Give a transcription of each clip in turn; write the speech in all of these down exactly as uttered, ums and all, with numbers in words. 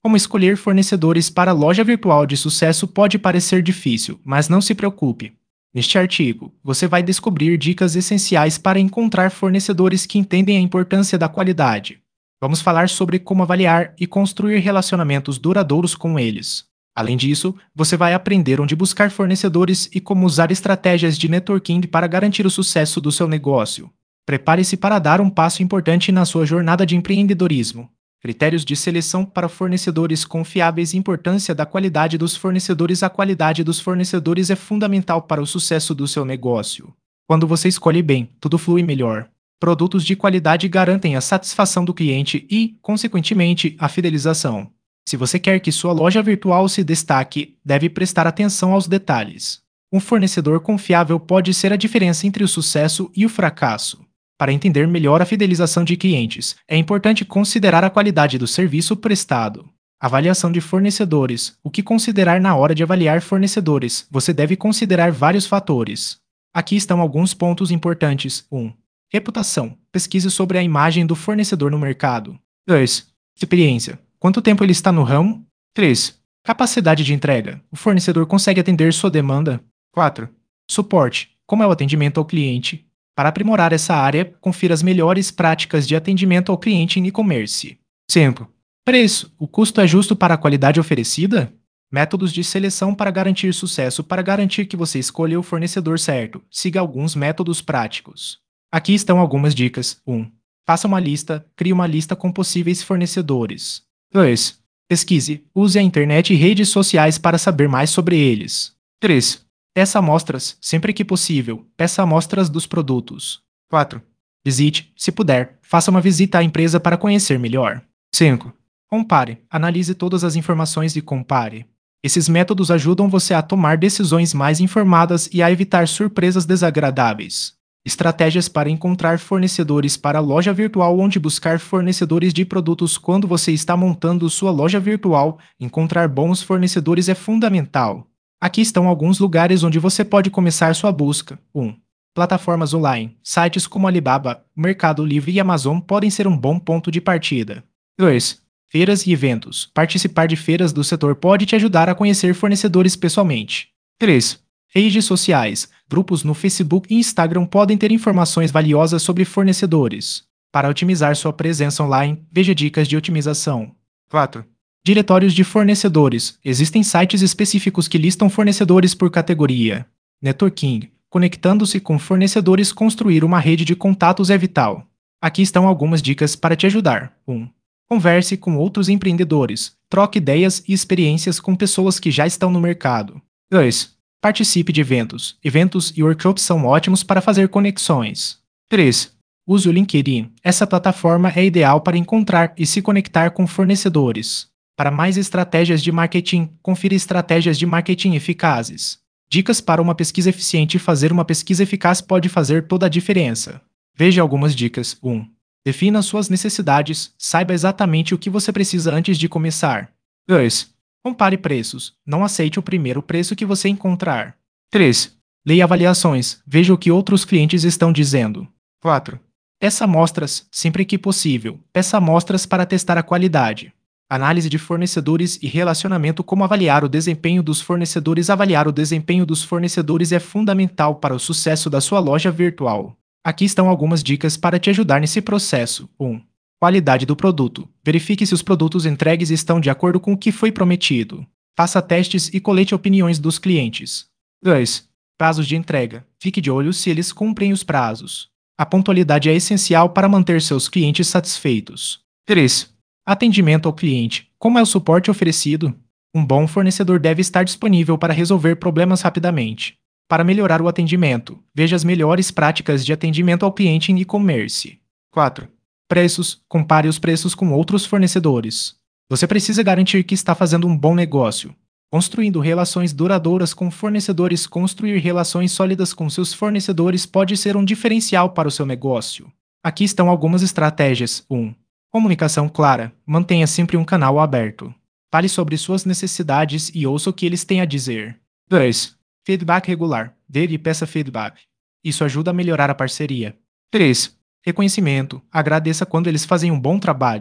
Como escolher fornecedores para a loja virtual de sucesso pode parecer difícil, mas não se preocupe. Neste artigo, você vai descobrir dicas essenciais para encontrar fornecedores que entendem a importância da qualidade. Vamos falar sobre como avaliar e construir relacionamentos duradouros com eles. Além disso, você vai aprender onde buscar fornecedores e como usar estratégias de networking para garantir o sucesso do seu negócio. Prepare-se para dar um passo importante na sua jornada de empreendedorismo. Critérios de seleção para fornecedores confiáveis e importância da qualidade dos fornecedores. A qualidade dos fornecedores é fundamental para o sucesso do seu negócio. Quando você escolhe bem, tudo flui melhor. Produtos de qualidade garantem a satisfação do cliente e, consequentemente, a fidelização. Se você quer que sua loja virtual se destaque, deve prestar atenção aos detalhes. Um fornecedor confiável pode ser a diferença entre o sucesso e o fracasso. Para entender melhor a fidelização de clientes, é importante considerar a qualidade do serviço prestado. Avaliação de fornecedores. O que considerar na hora de avaliar fornecedores? Você deve considerar vários fatores. Aqui estão alguns pontos importantes. um. Reputação. Pesquise sobre a imagem do fornecedor no mercado. dois. Experiência. Quanto tempo ele está no ramo? três. Capacidade de entrega. O fornecedor consegue atender sua demanda? quatro. Suporte. Como é o atendimento ao cliente? Para aprimorar essa área, confira as melhores práticas de atendimento ao cliente em e-commerce. cinco. Preço. O custo é justo para a qualidade oferecida? Métodos de seleção para garantir sucesso. Para garantir que você escolha o fornecedor certo, siga alguns métodos práticos. Aqui estão algumas dicas. um. Faça uma lista. Crie uma lista com possíveis fornecedores. dois. Pesquise. Use a internet e redes sociais para saber mais sobre eles. três. Peça amostras, sempre que possível. Peça amostras dos produtos. quatro. Visite, se puder. Faça uma visita à empresa para conhecer melhor. cinco. Compare. Analise todas as informações e compare. Esses métodos ajudam você a tomar decisões mais informadas e a evitar surpresas desagradáveis. Estratégias para encontrar fornecedores para a loja virtual. Onde buscar fornecedores de produtos. Quando você está montando sua loja virtual, encontrar bons fornecedores é fundamental. Aqui estão alguns lugares onde você pode começar sua busca. um. Plataformas online. Sites como Alibaba, Mercado Livre e Amazon podem ser um bom ponto de partida. dois. Feiras e eventos. Participar de feiras do setor pode te ajudar a conhecer fornecedores pessoalmente. três. Redes sociais. Grupos no Facebook e Instagram podem ter informações valiosas sobre fornecedores. Para otimizar sua presença online, veja dicas de otimização. quatro. Diretórios de fornecedores. Existem sites específicos que listam fornecedores por categoria. Networking. Conectando-se com fornecedores, construir uma rede de contatos é vital. Aqui estão algumas dicas para te ajudar. um. Converse com outros empreendedores. Troque ideias e experiências com pessoas que já estão no mercado. dois. Participe de eventos. Eventos e workshops são ótimos para fazer conexões. três. Use o LinkedIn. Essa plataforma é ideal para encontrar e se conectar com fornecedores. Para mais estratégias de marketing, confira estratégias de marketing eficazes. Dicas para uma pesquisa eficiente. Fazer uma pesquisa eficaz pode fazer toda a diferença. Veja algumas dicas. um. Defina suas necessidades. Saiba exatamente o que você precisa antes de começar. dois. Compare preços. Não aceite o primeiro preço que você encontrar. três. Leia avaliações. Veja o que outros clientes estão dizendo. quatro. Peça amostras, sempre que possível. Peça amostras para testar a qualidade. Análise de fornecedores e relacionamento. Como avaliar o desempenho dos fornecedores. Avaliar o desempenho dos fornecedores é fundamental para o sucesso da sua loja virtual. Aqui estão algumas dicas para te ajudar nesse processo. um. Qualidade do produto. Verifique se os produtos entregues estão de acordo com o que foi prometido. Faça testes e colete opiniões dos clientes. dois. Prazos de entrega. Fique de olho se eles cumprem os prazos. A pontualidade é essencial para manter seus clientes satisfeitos. três. Atendimento ao cliente. Como é o suporte oferecido? Um bom fornecedor deve estar disponível para resolver problemas rapidamente. Para melhorar o atendimento, veja as melhores práticas de atendimento ao cliente em e-commerce. quatro. Preços. Compare os preços com outros fornecedores. Você precisa garantir que está fazendo um bom negócio. Construindo relações duradouras com fornecedores. Construir relações sólidas com seus fornecedores pode ser um diferencial para o seu negócio. Aqui estão algumas estratégias. um. Comunicação clara. Mantenha sempre um canal aberto. Fale sobre suas necessidades e ouça o que eles têm a dizer. dois. Feedback regular. Dê e peça feedback. Isso ajuda a melhorar a parceria. três. Reconhecimento. Agradeça quando eles fazem um bom trabalho.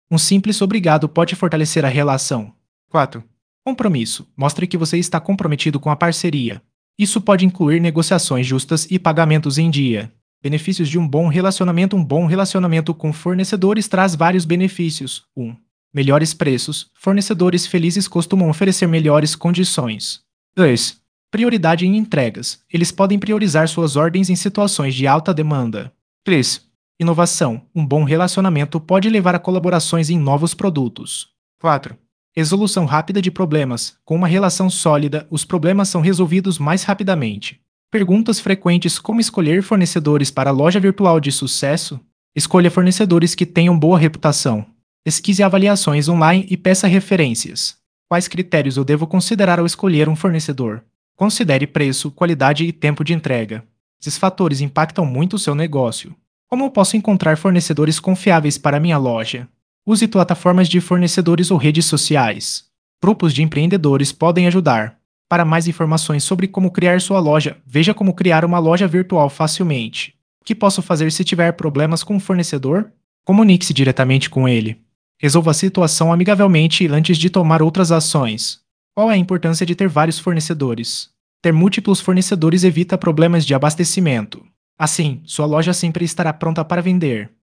Um simples obrigado pode fortalecer a relação. quatro. Compromisso. Mostre que você está comprometido com a parceria. Isso pode incluir negociações justas e pagamentos em dia. Benefícios de um bom relacionamento. Um bom relacionamento com fornecedores traz vários benefícios. um. Melhores preços. Fornecedores felizes costumam oferecer melhores condições. dois. Prioridade em entregas. Eles podem priorizar suas ordens em situações de alta demanda. três. Inovação. Um bom relacionamento pode levar a colaborações em novos produtos. quatro. Resolução rápida de problemas. Com uma relação sólida, os problemas são resolvidos mais rapidamente. Perguntas frequentes: como escolher fornecedores para a loja virtual de sucesso? Escolha fornecedores que tenham boa reputação. Pesquise avaliações online e peça referências. Quais critérios eu devo considerar ao escolher um fornecedor? Considere preço, qualidade e tempo de entrega. Esses fatores impactam muito o seu negócio. Como eu posso encontrar fornecedores confiáveis para minha loja? Use plataformas de fornecedores ou redes sociais. Grupos de empreendedores podem ajudar. Para mais informações sobre como criar sua loja, veja como criar uma loja virtual facilmente. O que posso fazer se tiver problemas com um fornecedor? Comunique-se diretamente com ele. Resolva a situação amigavelmente antes de tomar outras ações. Qual é a importância de ter vários fornecedores? Ter múltiplos fornecedores evita problemas de abastecimento. Assim, sua loja sempre estará pronta para vender.